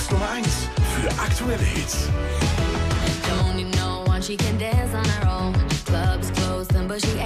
Platz Nummer 1 für aktuelle Hits. Don't you know she can dance on her own? Club is closed, but she